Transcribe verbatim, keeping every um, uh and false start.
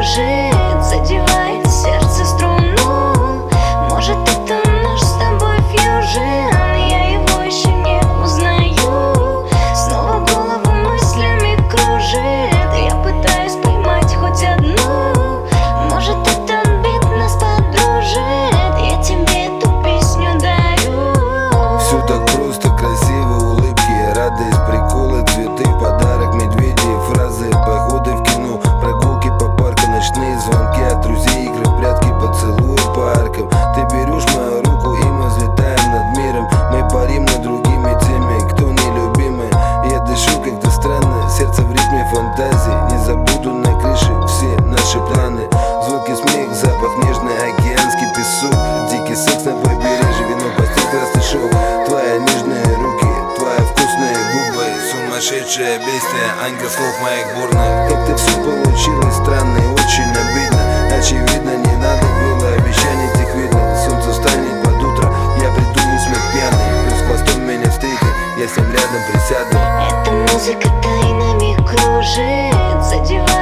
кружит, задевает сердце струну. Может, это наш с тобой фьюжн, я его еще не узнаю. Снова голову мыслями кружит, я пытаюсь поймать хоть одну. Может, этот бит нас подружит, я тебе эту песню дарю. Все так просто, красиво, улыбки, радость, приколы, цветы, подарок, медведи, фразы, походы в кино, прогулки по парку, ночные звонки от друзей, игры в прятки, поцелуи по аркам. Ты берешь мою руку, и мы взлетаем над миром. Мы парим над другими теми, кто нелюбимый. Я дышу как-то странно, сердце в ритме фантазии. Не забуду на крыше все наши планы. Звуки, смех, запах, нежный океанский песок, дикий секс на побережье, вино, постель, красный шелк. Твои нежные руки, твои вкусные губы, сумасшедшая бестия, ангел слов моих бурных. Как-то все получилось странно и очень обидно. Очевидно, не надо было обещаний тех видно. Солнце встанет под утро, я приду и смех пьяный. Плюс хвостом меня встретит, я с ним рядом присяду. Эта музыка тайнами кружит, задевает